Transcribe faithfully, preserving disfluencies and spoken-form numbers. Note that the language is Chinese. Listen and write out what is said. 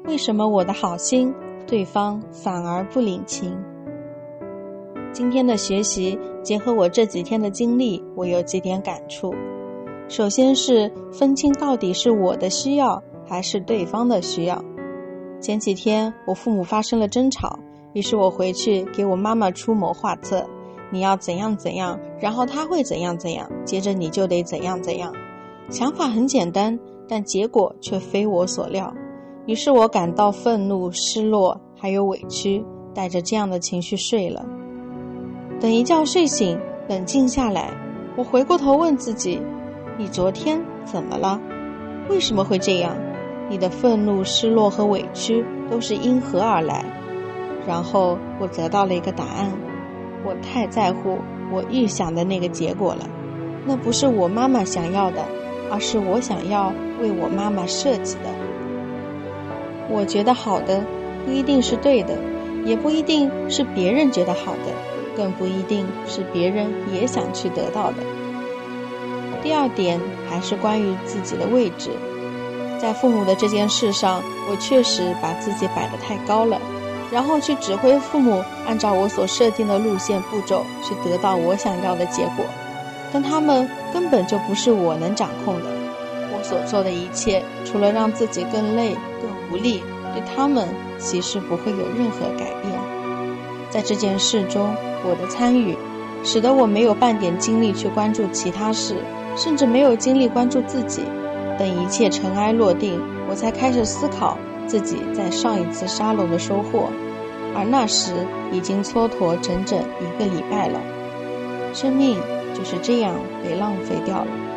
为什么我的好心，对方反而不领情？今天的学习结合我这几天的经历，我有几点感触。首先是分清到底是我的需要还是对方的需要。前几天我父母发生了争吵，于是我回去给我妈妈出谋划策，你要怎样怎样，然后他会怎样怎样，接着你就得怎样怎样。想法很简单，但结果却非我所料。于是我感到愤怒、失落还有委屈，带着这样的情绪睡了。等一觉睡醒，冷静下来，我回过头问自己，你昨天怎么了？为什么会这样？你的愤怒、失落和委屈都是因何而来？然后我得到了一个答案，我太在乎我预想的那个结果了，那不是我妈妈想要的，而是我想要为我妈妈设计的。我觉得好的不一定是对的，也不一定是别人觉得好的，更不一定是别人也想去得到的。第二点还是关于自己的位置。在父母的这件事上，我确实把自己摆得太高了，然后去指挥父母按照我所设定的路线步骤去得到我想要的结果，但他们根本就不是我能掌控的。我所做的一切，除了让自己更累更无力，对他们其实不会有任何改变。在这件事中，我的参与使得我没有半点精力去关注其他事，甚至没有精力关注自己。等一切尘埃落定，我才开始思考自己在上一次沙龙的收获，而那时已经蹉跎整整一个礼拜了。生命就是这样被浪费掉了。